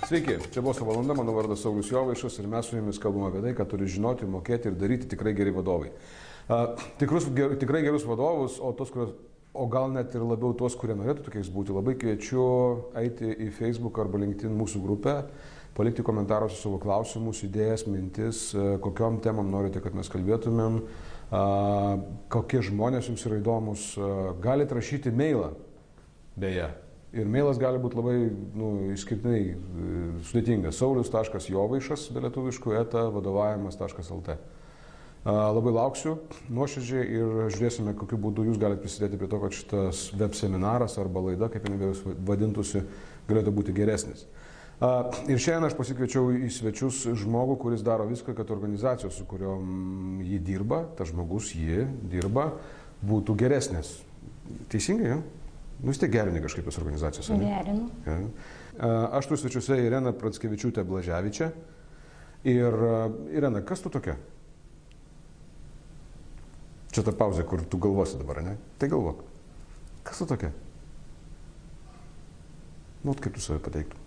Sveiki, čia Boso valanda, mano vardas Saulius Jovaišas ir mes su jumis kalbame apie tai, ką turi žinoti, mokėti ir daryti tikrai geri vadovai. Tikrai gerus vadovus, o gal net ir labiau tuos, kurie norėtų tokiais būti, labai kviečiu eiti į Facebook arba LinkedIn mūsų grupę, palikti komentaruose savo klausimus, idėjas, mintis, kokiom temam norite, kad mes kalbėtumėm, kokie žmonės jums yra įdomus. Galite rašyti mailą, beje. Ir mailas gali būti labai išskirtinai sudėtingas. saulius.jovaišas be lietuviškų @vadovavimas.lt. Labai lauksiu nuoširdžiai ir žiūrėsime, kokiu būdu jūs galite prisidėti prie to, kad šitas web seminaras arba laida, kaip jinai vadintųsi, galėtų būti geresnis. Ir šiandien aš pasikviečiau į svečius žmogų, kuris daro viską, kad organizacijos, su kuriuom jį dirba, tas žmogus jį dirba, būtų geresnės. Teisingai, ja? Vis tiek gerini kažkaip tos organizacijos. Gerinu. Ja. Aš turiu svečiuose Ireną Pratskevičiūtę Blaževičią. Ir Irena, kas tu tokia? Čia ta pauzė, kur tu galvosi dabar, ne? Tai galvok. Kas tu tokia? Nu, kaip tu save pateiktum?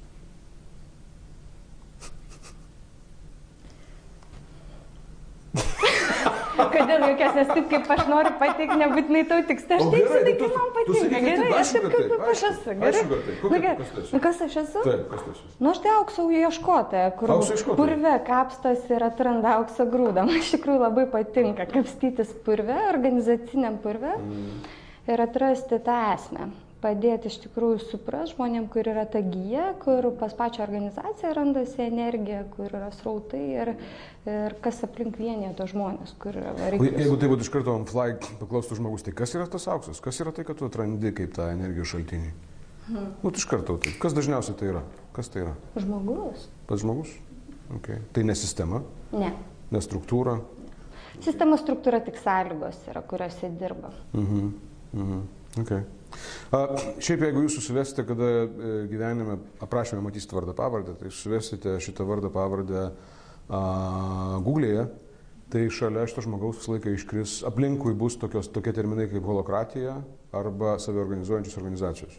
Kodėl jokios, nes taip kaip aš noriu pateikti, nebūtinai tau tiks. Tai aš teiksiu tai, kaip man patinka. Gerai, aš taip kaip aš esu. Gerai. Kas aš esu? Taip, kas tu esi? Nu, aš tai aukso ieškotoja, kur purve kapstos ir atranda aukso grūdą. Man iš tikrųjų labai patinka kapstytis purve, organizaciniam purve ir atrasti tą esmę. Padėti iš tikrųjų supras žmonėm, kur yra ta gija, kur pas pačią organizaciją randasi energija, kur yra srautai ir kas aplink vienyje tos žmonės, kur yra variklis. Jeigu tai būtų iš karto on fly paklaustų žmogus, tai kas yra tas auksas? Kas yra tai, kad tu atrandi kaip tą energijos šaltinį? Nu, iš karto tai. Kas dažniausiai tai yra? Kas tai yra? Žmogus. Pats žmogus? Okay. Tai ne sistema? Ne. Ne struktūra? Sistema struktūra tik sąlygos yra, kuriuose dirba. Okay. Šiaip jeigu jūs susivesite, kada gyvenime aprašymę matysite vardą pavardę, tai susivesite šitą vardą pavardę Google'e, tai šalia šito žmogaus visą laiką iškris, aplinkui bus tokie terminai kaip holokratija arba saviorganizuojančios organizacijos.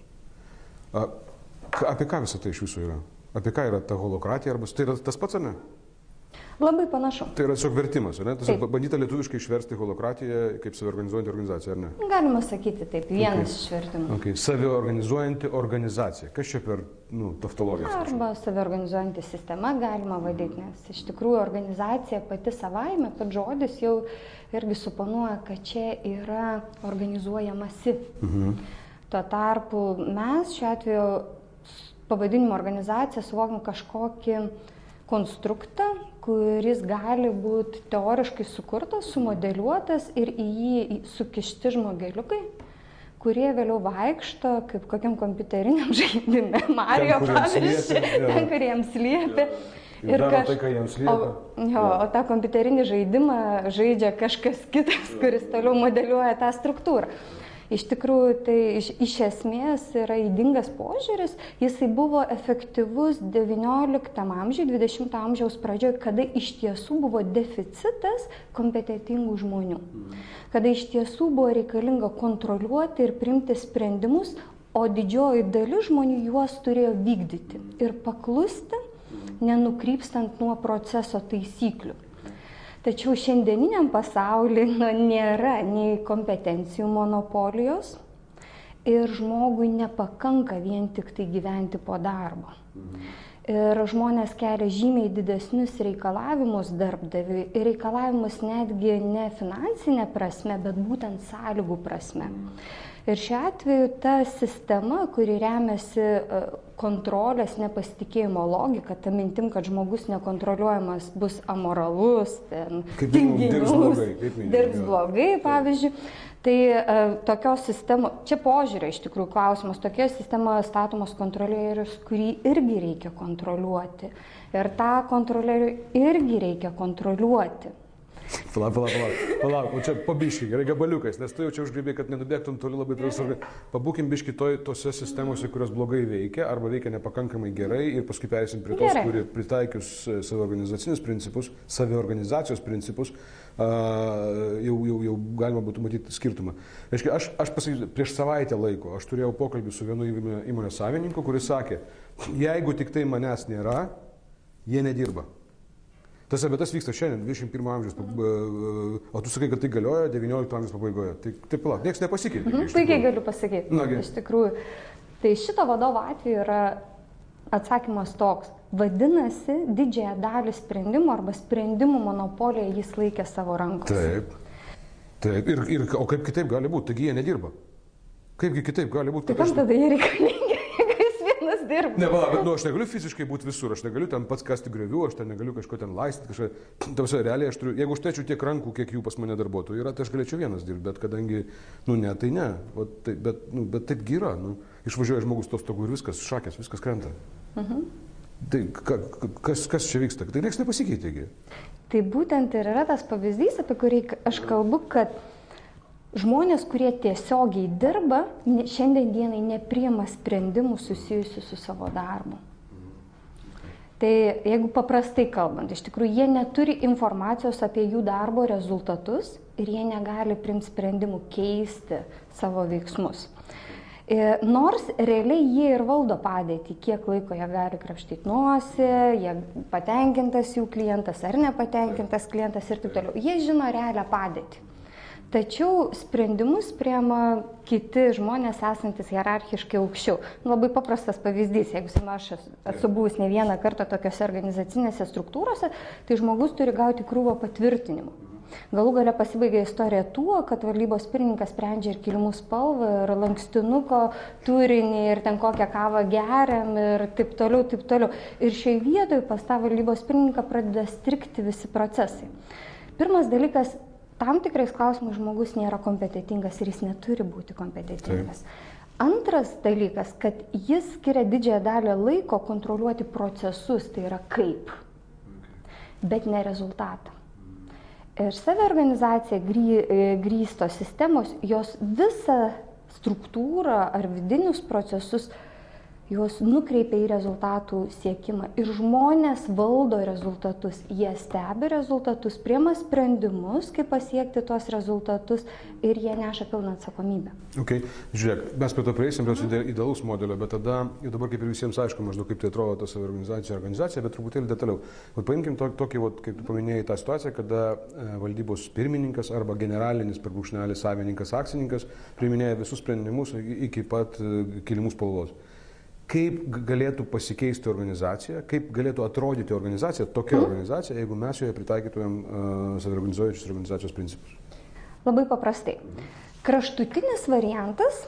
Apie ką visą tai iš viso yra? Apie ką yra ta holokratija? Arba tai yra tas pats, ar ne? Labai panašu. Tai yra tiesiog vertimas, ar ne? Tiesiog bandyta lietuviškai išversti holokratiją kaip saviorganizuojanti organizacija, ar ne? Galima sakyti taip, vienas iš vertimų. Okay. Saviorganizuojanti organizacija. Kas čia per tautologijas? Arba saviorganizuojanti sistema galima vadinti, nes iš tikrųjų organizacija pati savaime, pats žodis jau irgi suponuoja, kad čia yra organizuojamasi. Tuo tarpu mes šiuo atveju pavadinimo organizacija suvokiam kažkokį konstruktą, kuris gali būti teoriškai sukurtas, sumodeliuotas ir į jį sukišti žmogeliukai, kurie vėliau vaikšto kaip kokiam kompiuteriniam žaidime. Mario pavyzdžiui, ten, kur jiems liepia. Ir daro tai, ką jiems liepia. O tą kompiuterinį žaidimą žaidžia kažkas kitas, kuris toliau modeliuoja tą struktūrą. Iš tikrųjų, tai iš esmės yra ydingas požiūris, jisai buvo efektyvus XIX amžiuje, XX amžiaus pradžioje, kada iš tiesų buvo deficitas kompetentingų žmonių, kada iš tiesų buvo reikalinga kontroliuoti ir priimti sprendimus, o didžioji dalis žmonių juos turėjo vykdyti ir paklusti, nenukrypstant nuo proceso taisyklių. Tačiau šiandieniniam pasaulyje nėra nei kompetencijų monopolijos ir žmogui nepakanka vien tik tai gyventi po darbo. Ir žmonės kelia žymiai didesnius reikalavimus darbdaviui ir reikalavimus netgi ne finansinė prasme, bet būtent sąlygų prasme. Ir šiuo atveju ta sistema, kuri remiasi kontrolės nepasitikėjimo logika, ta mintim, kad žmogus nekontroliuojamas bus amoralus, dirbs blogai, pavyzdžiui. Tai tokios sistemos, čia požiūrio iš tikrųjų klausimas, tokia sistema statomos kontrolierius, kurį irgi reikia kontroliuoti. Ir tą kontrolierių irgi reikia kontroliuoti. Palauk, o čia pabiškai, gerai gabaliukais, nes tu jau čia užgribėjai, kad nenubėgtum toli labai toli. Pabūkim biškai tose sistemose, kurios blogai veikia arba veikia nepakankamai gerai ir paskui perėsim prie tos, kuri pritaikius saviorganizacijos principus, jau galima būtų matyti skirtumą. Reiškia, aš pasakysiu, prieš savaitę laiko aš turėjau pokalbį su vienu įmonės savininku, kuris sakė, jeigu tik tai manęs nėra, jie nedirba. Tas vyksta šiandien, 21 amžiaus, o tu sakai, kad tai galioja 19 amžiaus pabaigoje. Tai palauk, niekas nepasikeitė. Puikiai galiu pasakyti. Iš tikrųjų, tai šito vadovo atveju yra atsakymas toks. Vadinasi, didžiąją dalį sprendimų arba sprendimų monopoliją jis laikė savo rankose. Taip. O kaip kitaip gali būti? Taigi jie nedirba. Kaipgi kitaip gali būti? Tai kam tada jie reikalingi? Dirba. Ne, bet aš negaliu fiziškai būti visur, aš negaliu ten pats kasti griovių, aš ten negaliu kažko ten laistyti, kažką. Realiai aš turiu, jeigu aš turėčiau tiek rankų, kiek jų pas mane darbuotojų yra, tai aš galėčiau vienas dirbti, bet kadangi, ne, tai ne. Bet taipgi yra, išvažiuoja žmogus tos togų ir viskas, šakės, viskas krenta. Tai kas čia vyksta? Tai nieks nepasikeitėgi. Tai būtent ir yra tas pavyzdys, apie kurį aš kalbu, kad žmonės, kurie tiesiogiai dirba, šiandien dienai nepriima sprendimų susijusių su savo darbu. Tai jeigu paprastai kalbant, iš tikrųjų jie neturi informacijos apie jų darbo rezultatus ir jie negali priimti sprendimų keisti savo veiksmus. Nors realiai jie ir valdo padėtį, kiek laiko jie gali krapštyti nosį, jie patenkintas jų klientas ar nepatenkintas klientas ir taip toliau. Jie žino realią padėtį. Tačiau sprendimus priima kiti žmonės esantis hierarchiškai aukščiau. Labai paprastas pavyzdys, jeigu aš esu buvus ne vieną kartą tokiose organizacinėse struktūrose, tai žmogus turi gauti krūvą patvirtinimų. Galų gale pasibaigia istorija tuo, kad valdybos pirmininkas sprendžia ir kilimų spalvą, ir lankstinuko turinį, ir ten kokią kavą geriam, ir taip toliau, taip toliau. Ir šioje vietoje pas tą valdybos pirmininką pradeda strigti visi procesai. Pirmas dalykas, tam tikrais klausimais žmogus nėra kompetitingas ir jis neturi būti kompetitingas. Antras dalykas, kad jis skiria didžiąją dalį laiko kontroliuoti procesus, tai yra kaip, bet ne rezultatą. Ir saviorganizacija grįstos sistemos, jos visą struktūrą ar vidinius procesus, jos nukreipia į rezultatų siekimą. Ir žmonės valdo rezultatus, jie stebi rezultatus, priima sprendimus, kaip pasiekti tuos rezultatus ir jie neša pilną atsakomybę. Okay. Žiūrėk, mes prie to prieisim, prie idealaus modelio, bet tada, jau dabar kaip ir visiems aišku, maždaug kaip tai atrodo ta saviorganizacija, bet truputėlį detaliau. Paimkim tokį, kaip tu paminėjai, tą situaciją, kada valdybos pirmininkas arba generalinis per brūkšnelį savininkas, akcininkas priiminėja visus sprendimus iki pat kilimų spalvos. Kaip galėtų pasikeisti organizacija, kaip galėtų atrodyti organizacija, tokia organizacija, jeigu mes joje pritaikytumėm saviorganizuojančios organizacijos principus? Labai paprastai. Kraštutinis variantas,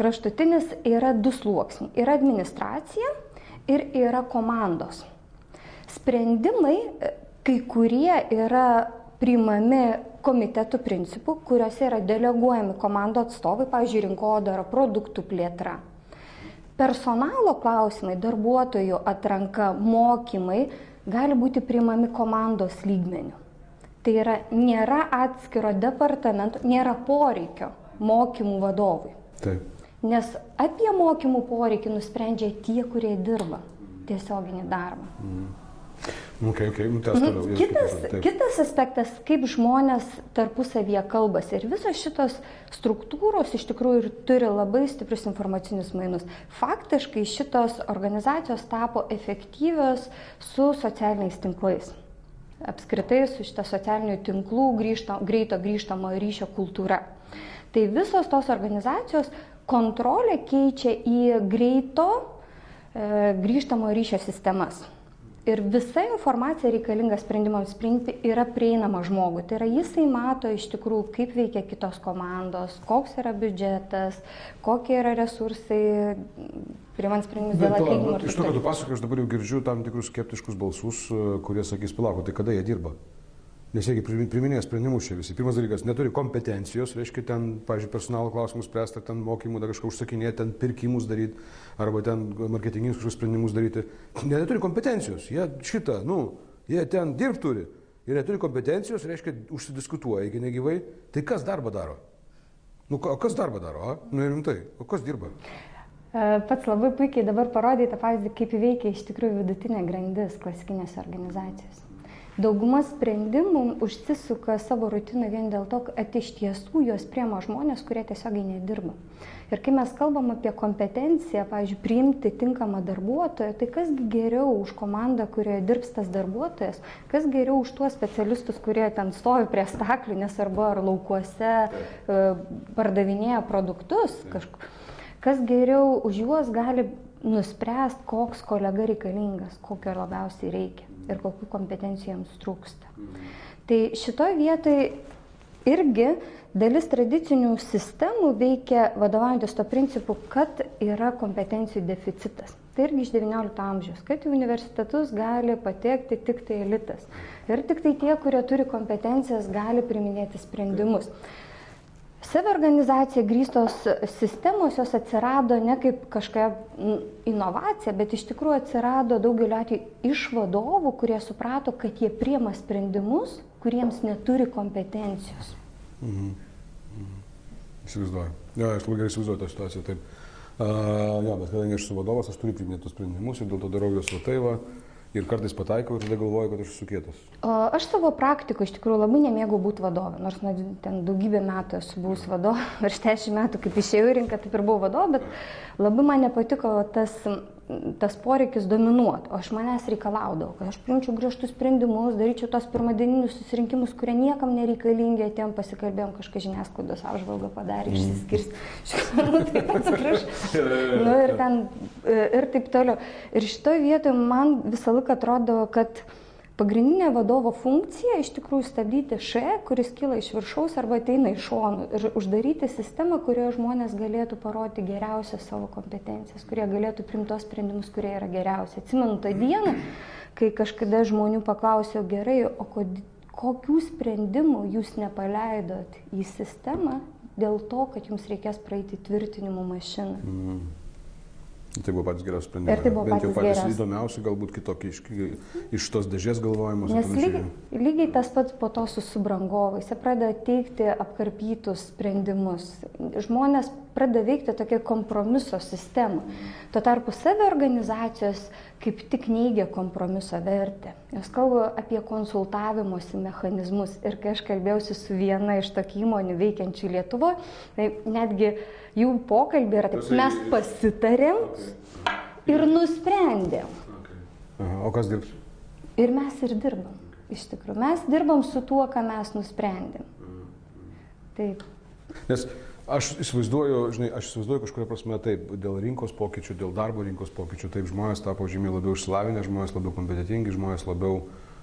yra 2 sluoksniai. Yra administracija ir yra komandos. Sprendimai, kai kurie yra priimami komitetų principų, kuriuose yra deleguojami komandų atstovai, pavyzdžiui, rinkodara, produktų plėtra. Personalo klausimai, darbuotojų atranka, mokymai gali būti priimami komandos lygmeniu. Tai yra, nėra atskiro departamento, nėra poreikio mokymų vadovui. Taip. Nes apie mokymų poreikį nusprendžia tie, kurie dirba tiesioginį darbą. Okay, Kitas aspektas, kaip žmonės tarpusavyje kalbasi. Ir visos šitos struktūros iš tikrųjų ir turi labai stiprius informacinius mainus. Faktiškai šitos organizacijos tapo efektyvios su socialiniais tinklais. Apskritai su šita socialinių tinklų greito grįžtamo ryšio kultūra. Tai visos tos organizacijos kontrolę keičia į greito grįžtamo ryšio sistemas. Ir visa informacija reikalinga sprendimams priimti yra prieinama žmogui. Tai yra, jisai mato iš tikrųjų, kaip veikia kitos komandos, koks yra biudžetas, kokie yra resursai, priimant sprendimus dėl atlyginimo. Iš to, kad tu pasakai, aš dabar jau girdžiu tam tikrus skeptiškus balsus, kurie sakys, palauk, tai kada jie dirba? Nes jie priminėja sprendimus čia visi. Pirmas dalykas, neturi kompetencijos, reiškia ten, pavyzdžiui, personalo klausimus spręsti, ten mokymų, dar kažką užsakinėti, ten pirkimus daryti, arba ten marketinginius kažkokius sprendimus daryti. Neturi kompetencijos, jie ten dirbt turi. ir neturi kompetencijos, reiškia, užsidiskutuoja iki negyvai, tai kas darbą daro? Nu, o kas darbą daro, Nu, rimtai, o kas dirba? Pats labai puikiai dabar parodė tą pavyzdį, kaip veikia iš tikrųjų vidutinė grandis klasikinėse organizacijose. Dauguma sprendimų užsisuka savo rutiną vien dėl to, kad iš tiesų juos priema žmonės, kurie tiesiogiai nedirba. Ir kai mes kalbam apie kompetenciją, pavyzdžiui, priimti tinkamą darbuotoją, tai kasgi geriau už komandą, kurioje dirbs tas darbuotojas, kas geriau už tuos specialistus, kurie ten stovi prie staklių, nesvarbu ar laukuose pardavinėja produktus, kas geriau už juos gali nuspręsti, koks kolega reikalingas, kokio labiausiai reikia ir kokių kompetencijų jiems trūksta. Tai šitoj vietoj irgi dalis tradicinių sistemų veikia vadovaujantis to principu, kad yra kompetencijų deficitas. Tai irgi iš XIX amžiaus, kad į universitetus gali patekti tik tai elitas. Ir tik tai tie, kurie turi kompetencijas, gali priiminėti sprendimus. Saviorganizacija grįstos sistemos jos atsirado ne kaip kažkokia inovacija, bet iš tikrųjų atsirado daugeliu atveju iš vadovų, kurie suprato, kad jie priima sprendimus, kuriems neturi kompetencijos. Įsivaizduoju. Jo, aš labai gerai įsivaizduoju tą situaciją, taip. Bet kadangi aš esu vadovas, aš turiu priiminėti tus sprendimus ir dėl to darau juos va tai va. Ir kartais pataikau ir tada galvoju, kad aš esu kietas. Aš savo praktikoje iš tikrųjų labai nemėgau būti vadovė, nors ten daugybę metų esu buvus vadovė, virš 10 metų kaip išėjau į rinką, taip ir buvau vadovė, bet labai man nepatiko tas poreikis dominuoti, o aš manęs reikalaudavau, kad aš priimčiau griežtus sprendimus, daryčiau tos pirmadieninius susirinkimus, kurie niekam nereikalingi, atėjom pasikalbėjom, kažką žiniasklaidos apžvalgą padarė, išsiskirsti. Taip atsiprašau. Ir taip toliau. Ir šitoje vietoje man visą laiką atrodo, kad pagrindinė vadovo funkcija iš tikrųjų stabdyti kuris kyla iš viršaus arba ateina iš šonų ir uždaryti sistemą, kurioje žmonės galėtų parodyti geriausias savo kompetencijas, kurie galėtų priimti tos sprendimus, kurie yra geriausi. Atsimenu tą dieną, kai kažkada žmonių paklausiau, gerai, o kokių sprendimų jūs nepaleidot į sistemą dėl to, kad jums reikės praeiti tvirtinimo mašiną. Tai buvo patys geriausi sprendimai. Bent jau patys įdomiausi, galbūt kitokie iš tos dėžės galvojimus. Nes lygiai tas pats po to su subrangovais. Jie pradeda teikti apkarpytus sprendimus. Žmonės pradeda veikti tokią kompromiso sistemą. Tuo tarpu saviorganizacijos kaip tik neigia kompromiso vertę. Jos kalba apie konsultavimosi mechanizmus. Ir kai aš kalbėjausi su viena iš tokių įmonių veikiančių Lietuvoje, tai netgi jų pokalbį yra taip, mes pasitarėm ir nusprendėm. O kas dirbs? Ir mes ir dirbam, iš tikrųjų. Mes dirbam su tuo, ką mes nusprendėm. Taip. Nes aš įsivaizduoju kažkuria prasme taip, dėl rinkos pokyčių, dėl darbo rinkos pokyčių, taip žmonės tapo žymiai labiau išsilavinę, žmonės labiau kompetentingi, žmonės labiau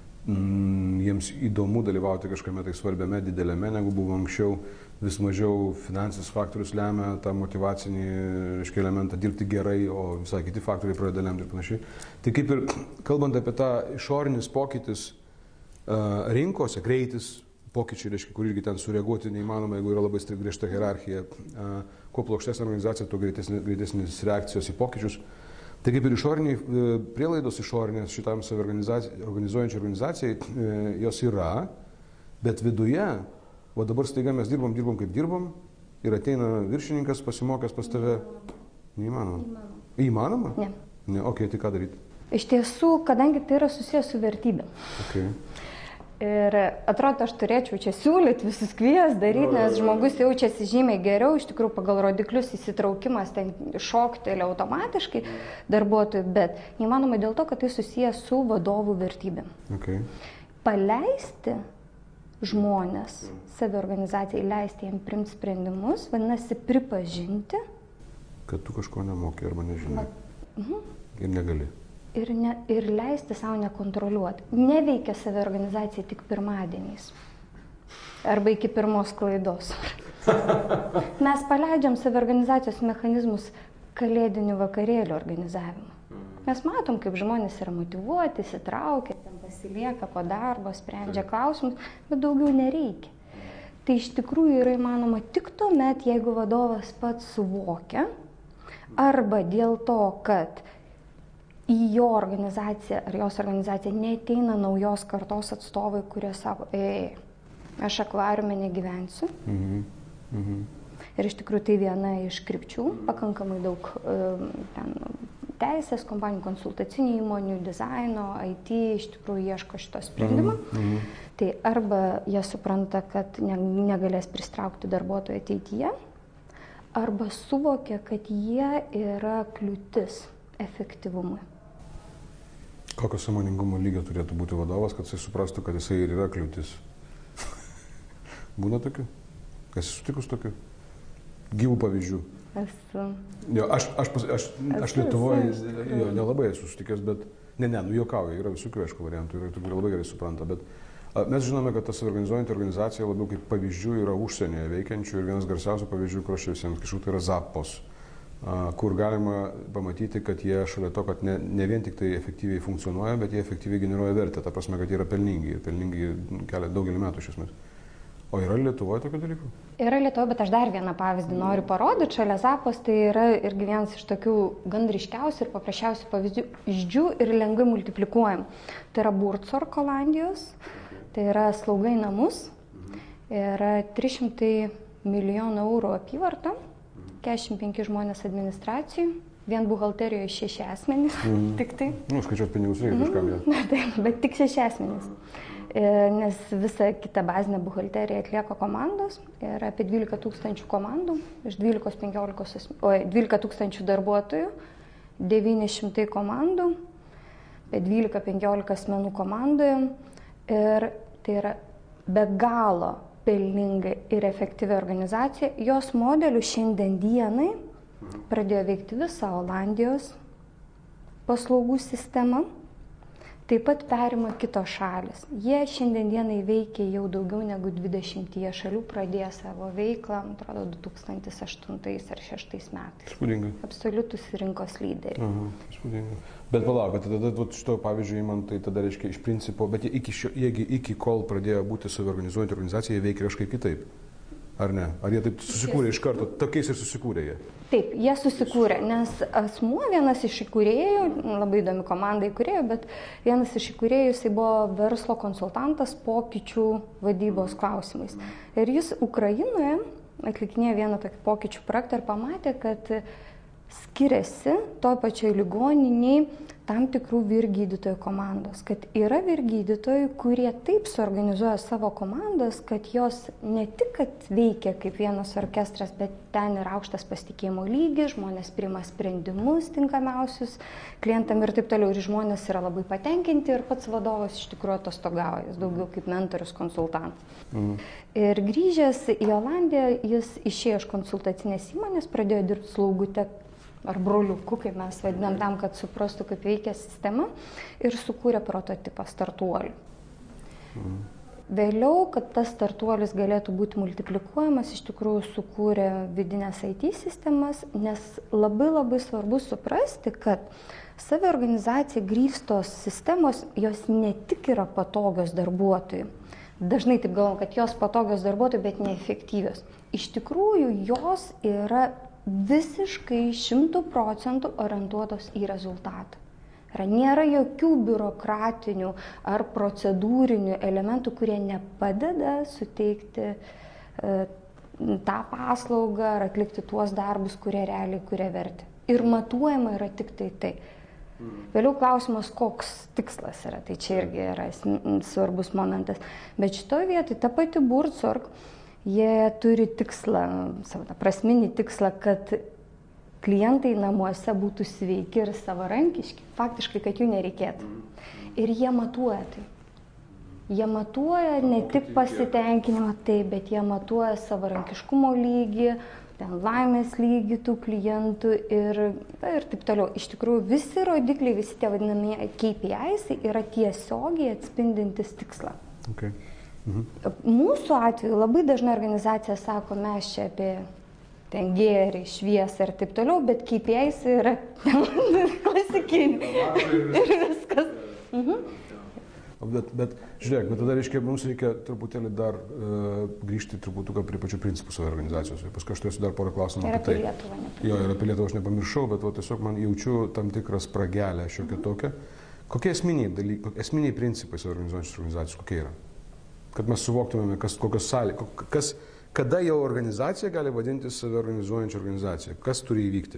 jiems įdomu dalyvauti kažkame tai svarbiame, dideliame, negu buvo anksčiau. Vis mažiau finansinis faktorius lemia tą motyvacinį elementą dirbti gerai, o visai kiti faktoriai pradeda lemti ir panašiai. Tai kaip ir kalbant apie tą išorinis pokytis rinkose, greitis, pokyčiai, reiškia, kur irgi ten sureaguoti neįmanoma, jeigu yra labai griežta hierarchija, kuo plokštesnė organizacija, tuo greitesnės reakcijos į pokyčius. Tai kaip ir išoriniai prielaidos išorinės šitam saviorganizuojančiai organizacijai, jos yra, bet viduje, o dabar staiga mes dirbam kaip dirbam ir ateina viršininkas pasimokęs pas tave. Neįmanoma. Įmanoma? Ne. Ok, tai ką daryti? Iš tiesų, kadangi tai yra susijęs su vertybė. Okay. Ir atrodo, aš turėčiau čia siūlyti, visus kvies daryti, nes žmogus jaučiasi žymiai geriau, iš tikrųjų pagal rodiklius įsitraukimas ten šokteli automatiškai darbuotojų, bet neįmanoma dėl to, kad tai susijęs su vadovų vertybėm. Okay. Paleisti žmonės, saviorganizacijai, leisti jiems priimti sprendimus, vadinasi pripažinti, kad tu kažko nemoki arba nežinai. Ir negali. Ir leisti savo nekontroliuoti. Neveikia saviorganizacija tik pirmadieniais. Arba iki pirmos klaidos. Mes paleidžiam saviorganizacijos mechanizmus kalėdinių vakarėlių organizavimą. Mes matom, kaip žmonės yra motyvuoti, įsitraukia, ten pasilieka po darbo, sprendžia klausimus, bet daugiau nereikia. Tai iš tikrųjų yra įmanoma tik tuomet, jeigu vadovas pats suvokia, arba dėl to, kad į jo organizaciją ar jos organizaciją neateina naujos kartos atstovai, kurie sako, aš akvariume negyvensiu. Ir iš tikrųjų tai viena iš krypčių, pakankamai daug teisės, kompanijų, konsultacinių įmonių, dizaino, IT iš tikrųjų ieško šito sprendimo. Tai arba jie supranta, kad negalės pristraukti darbuotojų ateityje, arba suvokia, kad jie yra kliūtis efektyvumui. Kokio sąmoningumo lygio turėtų būti vadovas, kad jisai suprastų, kad jisai ir yra kliūtis? Būna tokių? Kas sutikus tokių? Gyvų pavyzdžių. Esu. Jo, aš Lietuvoje nelabai esu sutikęs, bet juokauju, yra visokių, aišku, variantų ir turbūt labai gerai supranta, bet mes žinome, kad ta saviorganizuojanti organizacija labiau kaip pavyzdžių yra užsienyje veikiančių ir vienas garsiausių pavyzdžių, kur aš visiems kažkaip tai yra Zappos, kur galima pamatyti, kad jie šalia to, kad ne vien tik tai efektyviai funkcionuoja, bet jie efektyviai generuoja vertę, ta prasme, kad jie yra pelningi ir pelningi kelia daugelį metų iš esmės. O yra Lietuvoje tokių dalykų? Yra Lietuvoje, bet aš dar vieną pavyzdį noriu parodyti. Šalia Zappos tai yra irgi vienas iš tokių gan ryškiausių ir paprasčiausių pavyzdžių ir lengvai multiplikuojam. Tai yra Buurtzorg Olandijos, tai yra slauga į namus, yra 300 milijonų eurų apyvarta, 45 žmonės administracijų, vien buhalterijoje 6 asmenys, tik tai. Skaičiuot pinigus reikia kažkam jau. Taip, bet tik 6 asmenys. Nes visa kita bazinė buhalterija atlieka komandos, yra apie 12 tūkstančių komandų, iš 12 tūkstančių darbuotojų, 900 komandų, apie 12-15 asmenų komandoje ir tai yra be galo pelninga ir efektyvi organizacija. Jos modelių šiandien dienai pradėjo veikti visą Olandijos paslaugų sistemą. Taip pat perima kitos šalis. Jie šiandien dienai veikia jau daugiau negu 20 šalių, pradėjo savo veiklą, atrodo, 2008 ar 2006 metais. Spūdingai. Absoliutus rinkos lyderiai. Spūdingai. Bet palauk, bet tada šito pavyzdžiui, man tai tada reiškia iš principo, bet iki kol pradėjo būti saviorganizuojanti organizacija, jie veikia kažkaip kitaip. Ar ne? Ar jie taip susikūrė iš karto? Tokiais ir susikūrė jie? Taip, jie susikūrė, nes asmuo, vienas iš įkūrėjų, labai įdomi komanda įkūrėjų, bet vienas iš įkūrėjų, jisai buvo verslo konsultantas pokyčių vadybos klausimais. Ir jis Ukrainoje atlikinėjo vieną tokį pokyčių projektą ir pamatė, kad skiriasi toj pačioj ligoniniai tam tikrų vyrgydytojų komandos, kad yra vyrgydytojų, kurie taip suorganizuoja savo komandas, kad jos ne tik, kad veikia kaip vienas orkestras, bet ten yra aukštas pasitikėjimo lygis, žmonės priima sprendimus tinkamiausius klientam ir taip toliau, ir žmonės yra labai patenkinti ir pats vadovas iš tikrųjų atostogauja, jis daugiau kaip mentorius, konsultantas. Ir grįžęs į Olandiją, jis išėjo iš konsultacinės įmonės, pradėjo dirbti slaugute ar broliukų, kaip mes vadinam, tam, kad suprastų, kaip veikia sistema, ir sukūrė prototipą startuolių. Vėliau, kad tas startuolis galėtų būti multiplikuojamas, iš tikrųjų sukūrė vidinės IT sistemas, nes labai svarbu suprasti, kad saviorganizacija grįstos sistemos, jos ne tik yra patogios darbuotojui. Dažnai taip galvom, kad jos patogios darbuotojui, bet neefektyvios. Iš tikrųjų, jos yra visiškai 100% orientuotos į rezultatą. Nėra jokių biurokratinių ar procedūrinių elementų, kurie nepadeda suteikti tą paslaugą ar atlikti tuos darbus, kurie realiai kuria vertę. Ir matuojama yra tik tai. Vėliau klausimas, koks tikslas yra, tai čia irgi yra svarbus momentas. Bet šitoje vietoje ta pati Buurtzorg, jie turi tikslą, savo prasminį tikslą, kad klientai namuose būtų sveiki ir savarankiški, faktiškai, kad jų nereikėtų. Ir jie matuoja tai. Jie matuoja ne tik pasitenkinimą, bet jie matuoja savarankiškumo lygį, laimės lygį tų klientų ir taip toliau. Iš tikrųjų, visi rodikliai, visi tie vadinami KPIs yra tiesiogiai atspindintis tikslą. Okay. Mūsų atveju labai dažnai organizacija sako, mes čia apie ten gėrį, šviesą ir taip toliau, bet KPIs yra klasikiniai ir viskas. Bet žiūrėk, bet tada reiškia, mums reikia truputėlį dar grįžti truputuką prie pačių principų savo organizacijos. Paskui aš turėsiu dar porą klausimų apie tai. Lietuvą. Jo, ir apie Lietuvą aš nepamiršau, bet tiesiog man jaučiu tam tikrą spragelę šiokią tokią. Kokie esminiai dalykai, esminiai principai savo organizacijos, kokie yra? Kad mes suvoktumėme, kokios sąlygos, kada jau organizacija gali vadinti save organizuojančią organizaciją, kas turi įvykti.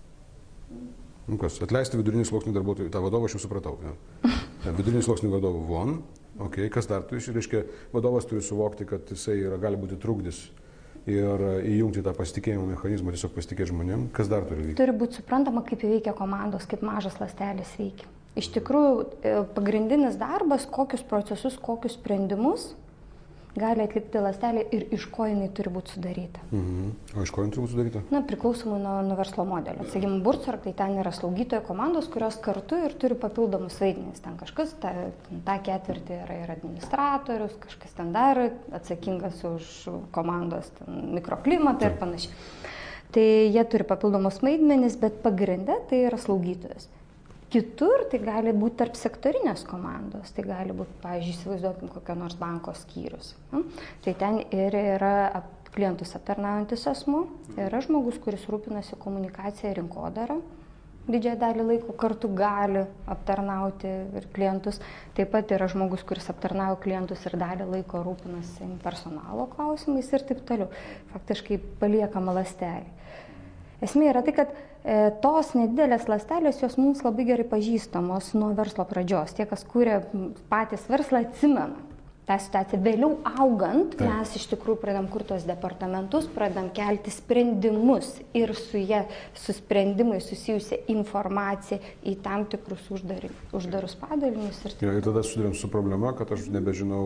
Atleisti vidurinį sluoksnį darbuotojų, tą vadovą aš jau supratau. Ja. Vidurinį sluoksnį vadovų von, kas dar turi, reiškia, vadovas turi suvokti, kad jisai gali būti trukdis ir įjungti tą pasitikėjimo mechanizmą, tiesiog pasitikėti žmonėm, kas dar turi vykti. Turi būti suprantama, kaip veikia komandos, kaip mažas ląstelės veikia. Iš tikrųjų, pagrindinis darbas, kokius procesus, kokius sprendimus gali atlikti ląstelė ir iš ko jinai turi būti sudaryta. O iš ko jinai turi būti sudaryta? Priklausomai nuo verslo modelio. Sakykime, Bursark, tai ten yra slaugytojų komandos, kurios kartu ir turi papildomus vaidmenis. Ten kažkas, tą ketvirtį yra ir administratorius, kažkas ten dar atsakingas už komandos mikroklimatą ir panašiai. Tai jie turi papildomus vaidmenis, bet pagrinde tai yra slaugytojas. Kitur tai gali būti tarp sektorinės komandos, tai gali būti, pavyzdžiui, įsivaizduokim kokio nors banko skyrius. Tai ten ir yra klientus aptarnaujantis asmuo, yra žmogus, kuris rūpinasi komunikaciją ir rinkodarą, didžiąją dalį laiko kartu gali aptarnauti ir klientus. Taip pat yra žmogus, kuris aptarnauja klientus ir dalį laiko rūpinasi personalo klausimais ir taip toliau. Faktiškai paliekama ląstelė. Esmė yra tai, kad tos nedidelės ląstelės, jos mums labai gerai pažįstamos nuo verslo pradžios. Tie, kas kūrė patys verslą, atsimena tą situaciją. Vėliau augant, mes iš tikrųjų pradedam kurti tos departamentus, pradedam kelti sprendimus ir su sprendimai susijusią informaciją į tam tikrus uždarus padalinius. Ir tada susidurėm su problema, kad aš nebežinau,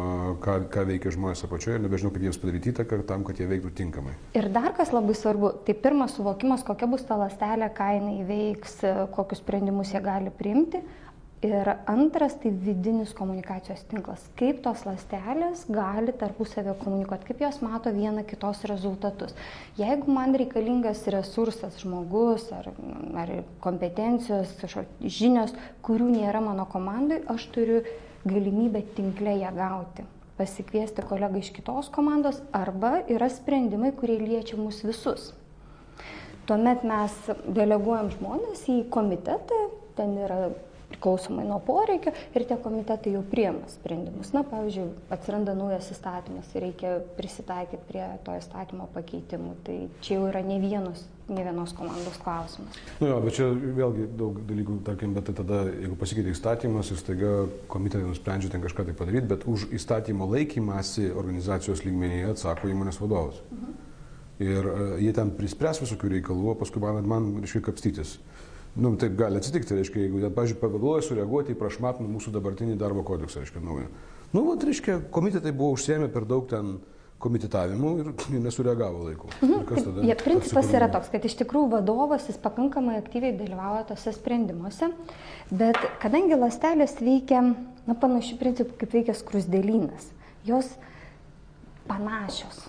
ką veikia žmonės apačioje, nebežinau, kaip jiems padaryti įtaką tam, kad jie veiktų tinkamai. Ir dar kas labai svarbu, tai pirmas suvokimas, kokia bus ta ląstelė, ką jinai veiks, kokius sprendimus jie gali priimti. Ir antras, tai vidinis komunikacijos tinklas. Kaip tos ląstelės gali tarpusavio komunikuoti, kaip jos mato viena kitos rezultatus. Jeigu man reikalingas resursas, žmogus ar kompetencijos, žinios, kurių nėra mano komandai, aš turiu galimybę tinkle ją gauti. Pasikviesti kolegą iš kitos komandos arba yra sprendimai, kurie liečia mus visus. Tuomet mes deleguojam žmonės į komitetą, ten yra priklausomai nuo poreikio ir tie komitetai jau priima sprendimus. Pavyzdžiui, atsiranda naujas įstatymas ir reikia prisitaikyti prie to įstatymo pakeitimų. Tai čia jau yra ne vienos komandos klausimas. Bet čia vėlgi daug dalykų, tarkim, bet tada, jeigu pasikeitė įstatymas ir staiga komitetai nusprendžia ten kažką tai padaryti, bet už įstatymo laikymąsi organizacijos lygmenyje atsako įmonės vadovas. Ir jie ten prispręs visokių reikalų, o paskui man reiškia kapstytis. Taip gali atsitikti, reiškia, jeigu, pavyzdžiui, pavėluoja sureaguoti į prašmatnų mūsų dabartinį darbo kodeksą, reiškia, naują. Reiškia, komitetai buvo užsiėmę per daug ten komitetavimų ir nesureagavo laiku. Principas yra toks, kad iš tikrųjų vadovas jis pakankamai aktyviai dalyvauja tose sprendimuose, bet kadangi ląstelės veikia, panašių principų, kaip veikia skruzdėlynas, jos panašios.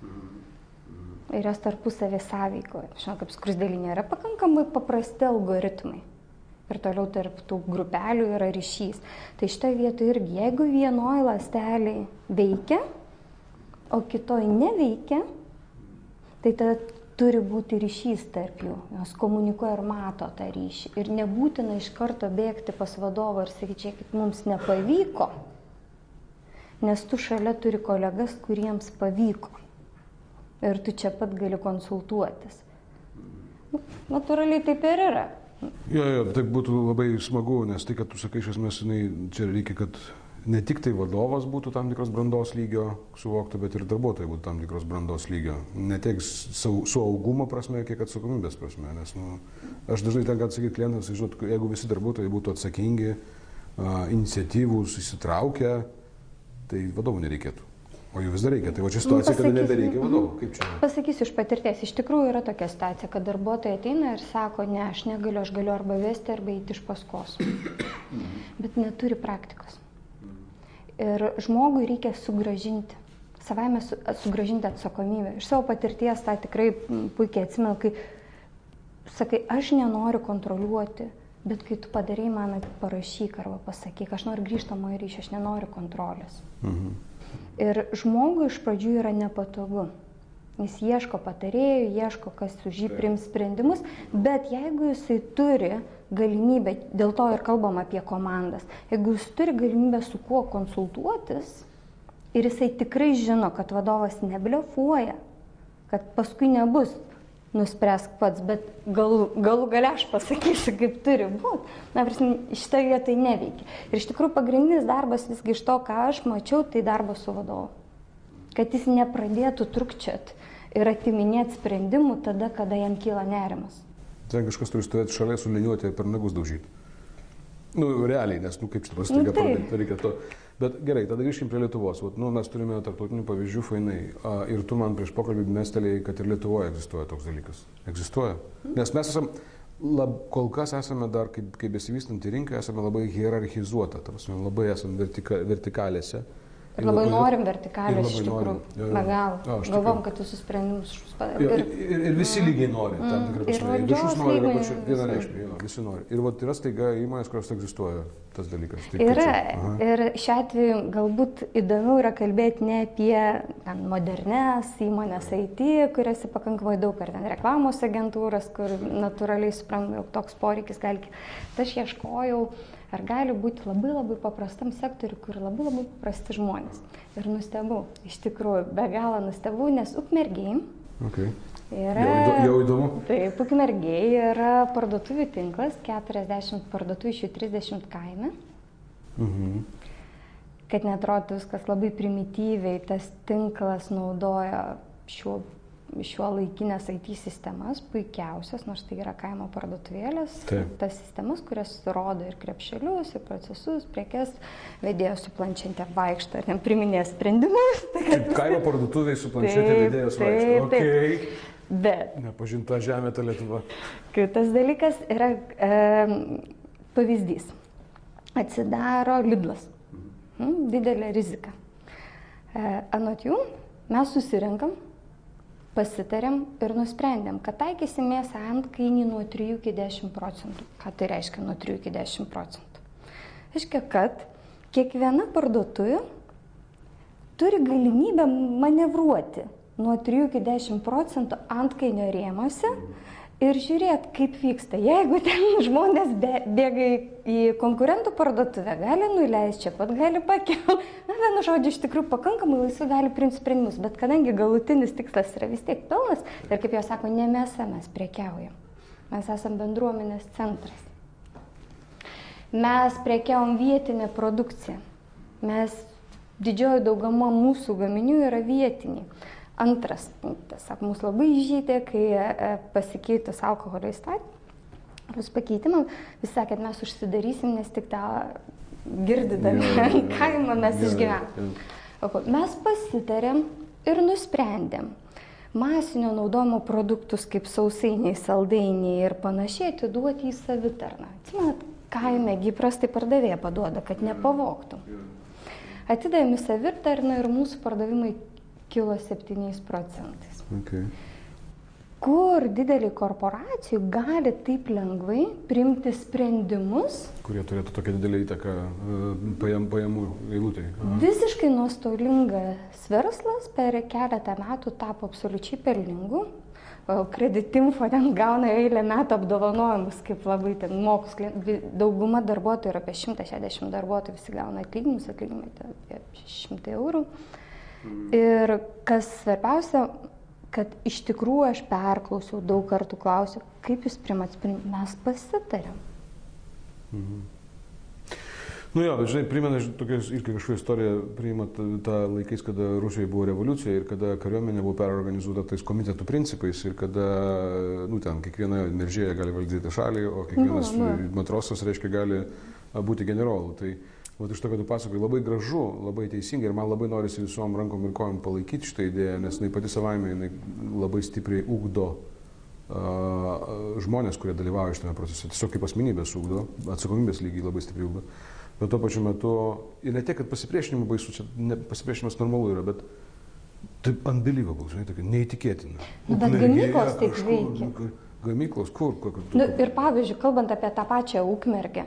Ir jos tarpusavį sąveikoja. Žinau, kaip skruzdėlynė yra pakankamai paprasti algoritmai. Ir toliau tarp tų grupelių yra ryšys. Tai šitoje vietoje irgi, jeigu vienoje ląstelėje veikia, o kitoje neveikia, tai tada turi būti ryšys tarp jų. Jos komunikuoja ir mato tą ryšį. Ir nebūtina iš karto bėgti pas vadovą ir sakyti, kad mums nepavyko, nes tu šalia turi kolegas, kuriems pavyko. Ir tu čia pat gali konsultuotis. Natūraliai taip ir yra. Tai būtų labai smagu, nes tai, kad tu sakai, iš esmės, čia reikia, kad ne tik tai vadovas būtų tam tikros brandos lygio suvoktų, bet ir darbuotojai būtų tam tikros brandos lygio. Ne tiek saugumo prasme, kiek atsakomybės prasme. Nes aš dažnai tenka atsakyti klientams, žinot, jeigu visi darbuotojai būtų atsakingi, iniciatyvūs, įsitraukę, tai vadovų nereikėtų. O jų vis dar reikia. Tai va čia situacija, kada nebereikia vadovų. Kaip čia? Pasakysiu iš patirties. Iš tikrųjų yra tokia situacija, kad darbuotojai ateina ir sako, ne, aš negaliu, aš galiu arba vesti, arba eiti iš paskos. Bet neturi praktikos. Ir žmogui reikia sugrąžinti, savaime sugrąžinti atsakomybę. Iš savo patirties tą tikrai puikiai atsimenu, kai sakai, aš nenoriu kontroliuoti Bet kai tu padarai, man parašyk arba pasakyk, aš noriu grįžtamojo ryšio, aš nenoriu kontrolės. Ir žmogui iš pradžių yra nepatogu. Jis ieško patarėjų, ieško, kas už jį priims sprendimus, bet jeigu jisai turi galimybę, dėl to ir kalbam apie komandas, jeigu jis turi galimybę su kuo konsultuotis ir jisai tikrai žino, kad vadovas neblefuoja, kad paskui nebus nuspręsk pats, bet galų gale aš pasakysiu, kaip turi būti. Na, šitą vietą neveikia. Ir iš tikrųjų pagrindinis darbas visgi iš to, ką aš mačiau, tai darbas su vadovu. Kad jis nepradėtų trukčiat ir atiminėti sprendimų tada, kada jam kyla nerimas. Ten kažkas turi stovėti šalia su liniuotė per nagus daužyti. Realiai, nes, kaip šitą pastaiga pradėti, reikia to. Bet gerai, tada grįžkim prie Lietuvos. Mes turime tarptautinių pavyzdžių fainai. Ir tu man prieš pokalbį mestelėjai, kad ir Lietuvoje egzistuoja toks dalykas. Egzistuoja. Nes mes kol kas esame dar, kaip besivystanti rinka, esame labai hierarchizuota. Labai esame vertikalėse. Ir labai norim vertikalės iš tikrųjų. Be galo. Galvom, kad visus sprendimus padarė. Ir visi lygiai nori. Ir visus nori, vienareikšmiai, visi nori. Ir yra staiga įmonės, kurios egzistuoja tas dalykas. Yra. Ir šiuo atveju galbūt įdomiau yra kalbėti ne apie modernes įmonės IT, kuriuose pakankamai daug, ar ten reklamos agentūras, kur natūraliai suprantu, jog toks poreikis gali. Tai aš ieškojau, ar gali būti labai paprastam sektoriui, kur labai paprasti žmonės. Ir nustebau, iš tikrųjų, be galo nustebau, nes Ukmergėj yra... Jau įdomu? Taip, Ukmergėj yra parduotuvių tinklas, 40 parduotuvių, iš jų 30 kaime. Kad neatrodo viskas labai primityviai, tas tinklas naudoja šiuo laikinės IT sistemas, puikiausias, nors tai yra kaimo parduotuvėlės, tas sistemas, kurias rodo ir krepšelius, ir procesus, prekes, vedėjas su planšetė vaikšto, ten priminės sprendimus. Kaimo parduotuviai su planšetė vedėjas vaikšto. Taip. Bet. Nepažinta žemė ta Lietuva. Kitas dalykas yra pavyzdys. Atsidaro Lidlas. Didelė rizika. Anot jų mes susirinkam, pasitarėm ir nusprendėm, kad taikysimės antkainį nuo 3 iki 10%. Ką tai reiškia nuo 3 iki 10%? Reiškia, kad kiekviena parduotuvė turi galimybę manevruoti nuo 3 iki 10% antkainio rėmuose ir žiūrėti, kaip vyksta. Jeigu ten žmonės bėga į konkurentų parduotuvę, gali nuleisti čia pat, gali pakelti. Vienu žodžiu, iš tikrųjų pakankamai laisvai gali priimti sprendimus, bet kadangi galutinis tikslas yra vis tiek pelnas, ir kaip jie sako, ne mes prekiaujam. Mes esam bendruomenės centras. Mes prekiaujam vietinę produkciją. Didžioji dauguma mūsų gaminių yra vietiniai. Antras punktas, mūsų labai žydė, kai pasikeitus alkoholio įstatymams pakeitimam, visi sakė, kad mes užsidarysim, nes tik tą girdydami kaimą mes išgyvenam. Mes pasitarėm ir nusprendėm masinio naudojimo produktus kaip sausainiai, saldainiai ir panašiai atiduoti į savitarną. Atsimenat, kaime įprastai pardavėja paduoda, kad nepavogtum. Atidavėm į savitarną ir mūsų pardavimai kilo 7%. Kur didelį korporacijų gali taip lengvai priimti sprendimus, kurie turėtų tokią didelį įtaką pajamų eilutei. Visiškai nuostolingas verslas per keletą metų tapo absoliučiai pelningu. Kreditinfo ten gauna eilę metų apdovanojimus, kaip labai ten mokus. Dauguma darbuotojų yra apie 160 darbuotojų, visi gauna atlyginimus, apie 600 eurų. Ir kas svarbiausia, kad iš tikrųjų aš perklausiau, daug kartų klausiau, kaip jūs priimat sprendimą, mes pasitarėm. Žinai, primena tokia irgi kažkokia istorija, priimat tą laikais, kada Rusijoje buvo revoliucija ir kada kariuomenė buvo perorganizuota tais komitetų principais ir kada, ten kiekviena meržėja gali valdyti šalį, o kiekvienas matrosas, reiškia, gali būti generolu. Tai iš to, kad tu pasakoji, labai gražu, labai teisingai ir man labai norisi visom rankom ir kojom palaikyti šitą idėją, nes jinai pati savaime labai stipriai ugdo žmonės, kurie dalyvauja šitame procese. Tiesiog kaip asmenybės ugdo, atsakomybės lygiai labai stipriai ugdo. Bet tuo pačiu metu, ir ne tiek, kad pasipriešinimų baisu, čia pasipriešinimas normalu yra, bet taip unbelievable, žinai, tokia neįtikėtina. Bet gamyklos taip veikia. Gamyklos, kur? Ir pavyzdžiui, kalbant apie tą pačią Ukmergę.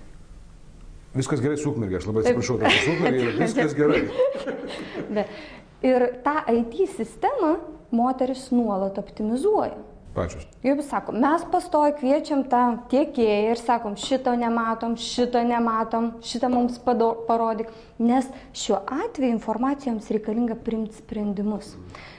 Viskas gerai su Ukmergė, aš labai atsiprašau, kad su Ukmergė yra viskas gerai. Ir tą IT sistemą moteris nuolat optimizuoja. Pačios. Jau vis sako, mes pastoji kviečiam tą tiekėją ir sakom, šito nematom, šitą mums parodyk. Nes šiuo atveju informacijoms reikalinga priimti sprendimus.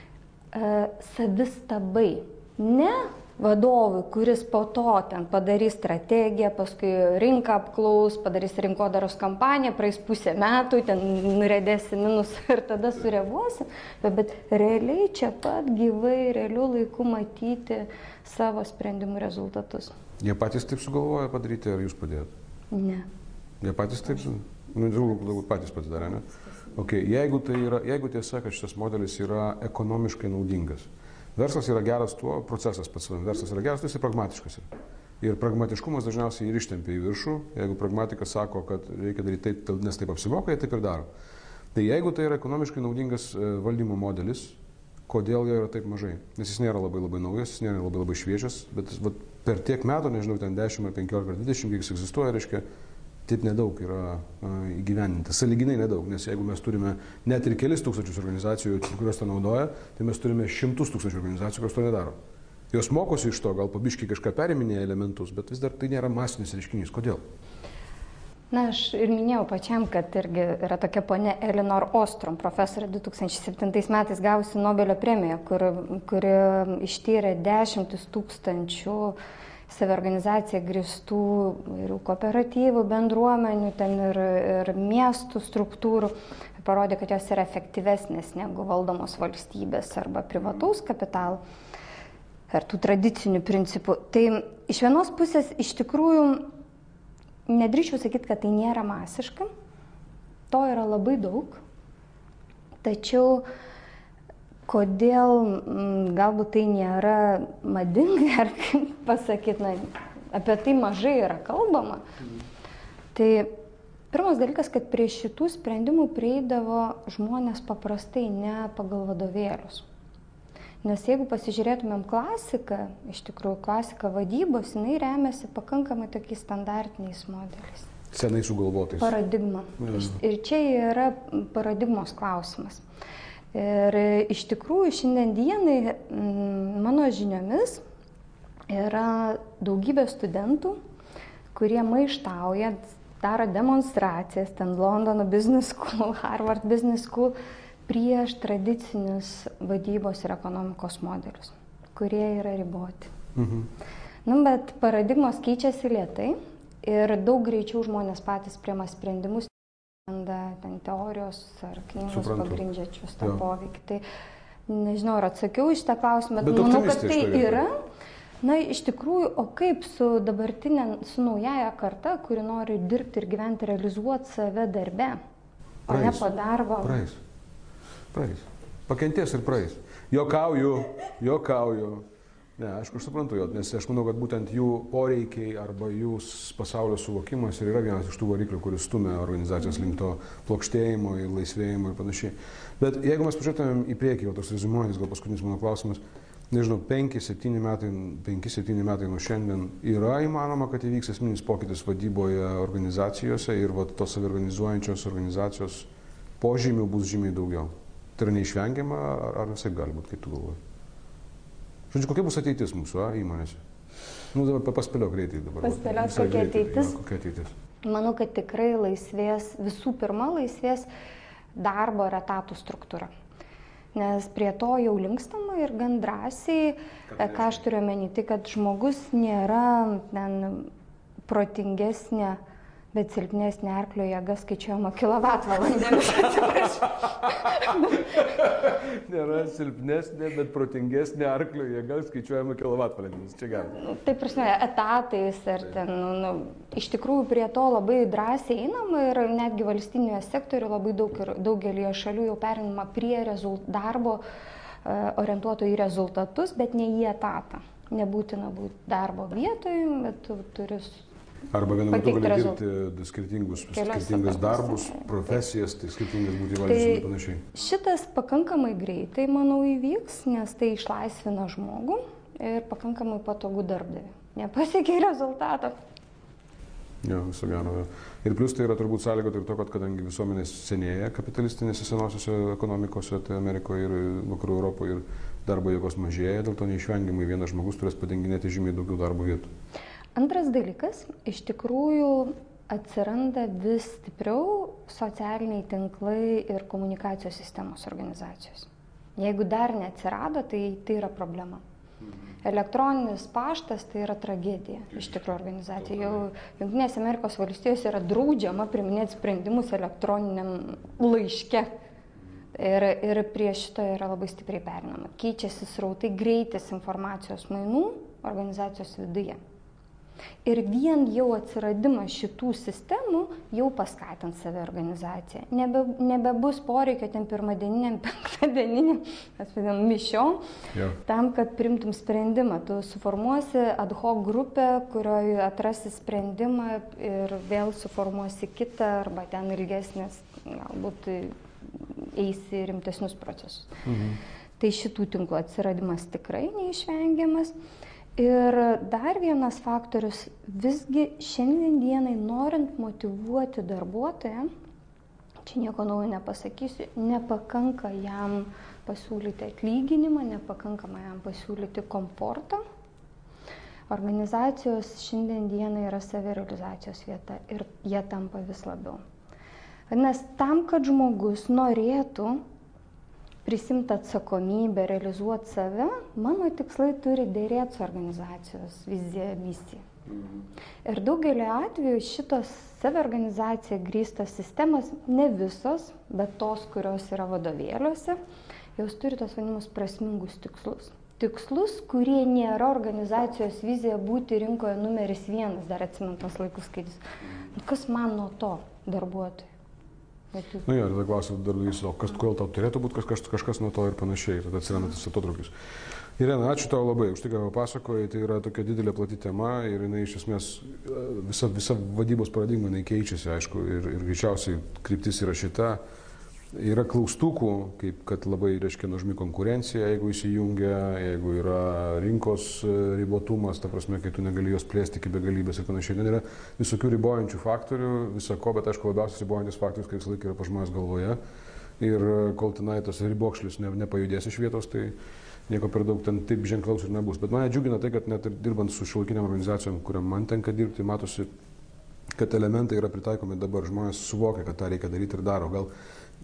Savistabai. Ne vadovui, kuris po to ten padarys strategiją, paskui rinką apklaus, padarys rinkodaros kampaniją, praeis pusę metų, ten nuredėsi minusą ir tada sureaguosi. Bet realiai čia pat gyvai, realiu laiku matyti savo sprendimų rezultatus. Jie patys taip sugalvoja padaryti, ar jūs padėjot? Ne. Jie patys taip, patys pasidarė, ne? Okay. Jeigu tiesa, kad šitas modelis yra ekonomiškai naudingas, verslas yra geras tuo, procesas pats, verslas yra geras, tai jis pragmatiškas yra. Ir pragmatiškumas dažniausiai ir ištempia į viršų, jeigu pragmatikas sako, kad reikia daryti taip, nes taip apsimoka, jie taip ir daro. Tai jeigu tai yra ekonomiškai naudingas valdymo modelis, kodėl jo yra taip mažai? Nes jis nėra labai naujas, jis nėra labai šviežias, bet per tiek metų, nežinau, ten 10, 15 ar 20, kiek jis egzistuoja, reiškia, taip nedaug yra įgyvendinta, sąlyginai nedaug, nes jeigu mes turime net ir kelis tūkstančius organizacijų, kurios tą naudoja, tai mes turime 100 tūkstančių organizacijų, kurios to nedaro. Jos mokosi iš to, gal pabiškai kažką periminėja elementus, bet vis dar tai nėra masinis reiškinys. Kodėl? Na, aš ir minėjau pačiam, kad irgi yra tokia ponė Elinor Ostrom, profesorė 2007 metais gavusi Nobelio premiją, kuri ištyrė 10 tūkstančių saviorganizacija grįstų ir kooperatyvų, bendruomenių, ten ir miestų struktūrų. Parodė, kad jos yra efektyvesnės negu valdomos valstybės arba privataus kapitalo ar tų tradicinių principų. Tai iš vienos pusės iš tikrųjų nedrįčiau sakyti, kad tai nėra masiška. To yra labai daug. Tačiau kodėl galbūt tai nėra madinga, ar kaip pasakyti, apie tai mažai yra kalbama. Tai pirmas dalykas, kad prie šitų sprendimų prieidavo žmonės paprastai, ne pagal vadovėlius. Nes jeigu pasižiūrėtumėm klasiką, iš tikrųjų klasika vadybos, jinai remiasi pakankamai tokiais standartiniais modeliais. Senai sugalvotais. Paradigma. Ir čia yra paradigmos klausimas. Ir iš tikrųjų šiandien dienai mano žiniomis yra daugybė studentų, kurie maištauja, daro demonstracijas, ten Londono Business School, Harvard Business School, prieš tradicinius vadybos ir ekonomikos modelius, kurie yra riboti. Bet paradigmos keičiasi lėtai ir daug greičiau žmonės patys priima sprendimus, ten teorijos ar knygos pagrindžiačius tą poveikį. Tai nežinau, ar atsakiau iš tą klausimą, bet manau, kad tai yra. Na, iš tikrųjų, o kaip su dabartinė, su naujaja karta, kuri nori dirbti ir gyventi, realizuoti save darbe, o ne po darbo? Praeis. Pakentės ir praeis. Juokauju. Ne, aš suprantu jo, nes aš manau, kad būtent jų poreikiai arba jų pasaulio suvokimas ir yra vienas iš tų variklių, kuris stumia organizacijas link to plokštėjimo ir laisvėjimo ir panašiai. Bet jeigu mes pažiūrėtumėm į priekį, o toks reziumuojantis, gal paskutinis mano klausimas, nežinau, 5-7 metai nuo šiandien yra įmanoma, kad įvyks esminis pokytis vadyboje organizacijose ir tos saviorganizuojančios organizacijos požymių bus žymiai daugiau. Tai yra neišvengiama, ar visai gali būti, kaip tu galvoji? Žodžiu, kokia bus ateitis mūsų įmonėse? Dabar paspėliok greitai dabar. Paspėliok, kokia ateitis? Manau, kad tikrai visų pirma laisvės darbo ir etatų struktūra. Nes prie to jau linkstama ir gan drąsiai, ką aš turiu omeny, tai kad žmogus nėra protingesnė, bet silpnesnė arklio jėga skaičiuojama kilovatvalandėmis. Nėra silpnesnė, bet protingesnė arklio jėga skaičiuojama kilovatvalandėmis. Čia gali. Taip, prasme, etatais ir ten, iš tikrųjų prie to labai drąsiai einama ir netgi valstybinėje sektoriuje labai daugelį šalių jau perinama prie darbo orientuoto į rezultatus, bet ne į etatą. Nebūtina būti darbo vietoje, bet tu turi arba vienu metu gali dirbti skirtingas darbus, profesijas, tai skirtingas būti įvaldžius ir panašiai. Šitas pakankamai greitai, manau, įvyks, nes tai išlaisvina žmogų ir pakankamai patogu darbdaviui. Nepasiekė rezultato. Jo, viso gero. Ir plus tai yra turbūt sąlygota ir to, kad kadangi visuomenės senėja kapitalistinėse senosiose ekonomikose, tai Amerikoje ir Vakarų Europoje, ir darbo jėgos mažėja, dėl to neišvengiamai vienas žmogus turės padenginėti žymiai daugiau darbo vietų. Antras dalykas, iš tikrųjų atsiranda vis stipriau socialiniai tinklai ir komunikacijos sistemos organizacijos. Jeigu dar neatsirado, tai yra problema. Elektroninis paštas tai yra tragedija iš tikrųjų organizacija. Jau Jungtinėse Amerikos valstijose yra draudžiama priiminėti sprendimus elektroniniam laiške. Ir prie šito yra labai stipriai perinama. Keičiasi srautai, greitis informacijos mainų organizacijos viduje. Ir vien jau atsiradimas šitų sistemų jau paskatins saviorganizaciją. Nebebus poreikio ten pirmadieniniam, penktadieniniam, mišiom, tam, kad primtum sprendimą. Tu suformuosi ad hoc grupę, kurioje atrasi sprendimą ir vėl suformuosi kitą, arba ten ilgesnės, galbūt eisi rimtesnius procesus. Tai šitų tinklų atsiradimas tikrai neišvengiamas. Ir dar vienas faktorius, visgi šiandien dienai norint motyvuoti darbuotoją, čia nieko naujo nepasakysiu, nepakanka jam pasiūlyti atlyginimą, nepakankama jam pasiūlyti komfortą. Organizacijos šiandien dienai yra savirealizacijos vieta ir jie tampa vis labiau. Nes tam, kad žmogus norėtų prisimti atsakomybę, realizuoti save, mano tikslai turi dėrėti su organizacijos vizija, misija. Ir daugelį atvejų šitos saviorganizacija grįstos sistemas, ne visos, bet tos, kurios yra vadovėliuose, jos turi tos vadinamus prasmingus tikslus. Tikslus, kurie nėra organizacijos vizija būti rinkoje numeris 1, dar atsimint tos laikus skaitis. Kas man nuo to darbuotojai? Nu jo, tada klausia darbdavys, kodėl tau turėtų būti kažkas nuo to ir panašiai, tada atsiranda tas atotrūkis. Irena, ačiū tau labai už tai, ką papasakojai, tai yra tokia didelė plati tema ir jinai iš esmės visa vadybos paradigma jinai keičiasi, aišku, ir greičiausiai kryptis yra šita. Yra klaustukų, kaip kad labai, reiškia, nuožmi konkurencija, jeigu įsijungia, jeigu yra rinkos ribotumas, ta prasme, kai tu negali jos plėsti iki begalybės ir panašiai. Ten yra visokių ribojančių faktorių, visako, bet aišku, labiausiai ribojantis faktorius, kai visą laiką yra pažmonės galvoje. Ir kol tenai tas ribokšlis nepajudės iš vietos, tai nieko per daug ten taip ženklaus ir nebus. Bet mane džiugina tai, kad net ir dirbant su šiuolaikiniam organizacijom, kuriam man tenka dirbti, matosi, kad elementai yra pritaikomi dabar. Žmonės suvokia, kad tą reikia daryti ir daro. Gal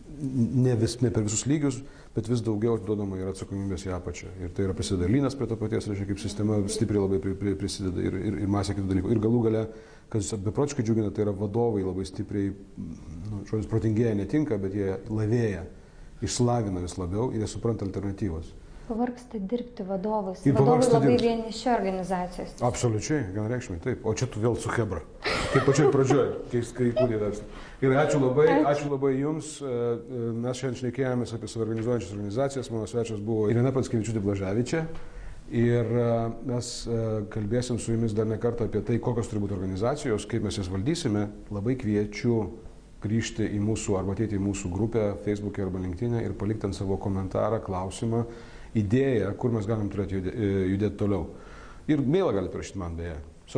ne per visus lygius, bet vis daugiau duodama yra atsakomybės į apačią. Ir tai yra prisidalinas prie to paties, reiškia, kaip sistema stipriai labai prisideda ir masė kitų dalykų. Ir galų gale, kas beprotiškai džiugina, tai yra vadovai labai stipriai, žodis protingėja netinka, bet jie lavėja, išslavina vis labiau ir jie supranta alternatyvas. Pavargsta dirbti vadovais. Vadovai labai vieniši organizacijos. Absoliučiai, vienareikšmiai, taip. O čia tu vėl su chebra. Kaip pačioj pradžioj, kai kūrė verslą. Ir ačiū labai jums. Mes šiandien šnekėjomės apie saviorganizuojančias organizacijas. Mano svečias buvo Irena Panskevičiūtė Blaževičė. Ir mes kalbėsim su jumis dar ne kartą apie tai, kokios turi būti organizacijos, kaip mes jas valdysime. Labai kviečiu grįžti į mūsų arba ateiti į mūsų grupę Facebook'e arba LinkedIn'e ir palikti ant savo komentarą, klausimą, idėją, kur mes galim turėti judėti toliau. Ir mailą galite parašyti man beje.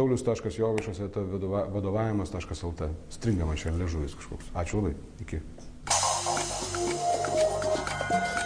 saulius.jovaišas@vadovavimas.lt. Stringa man šiandien liežuvis kažkoks. Ačiū labai. Iki.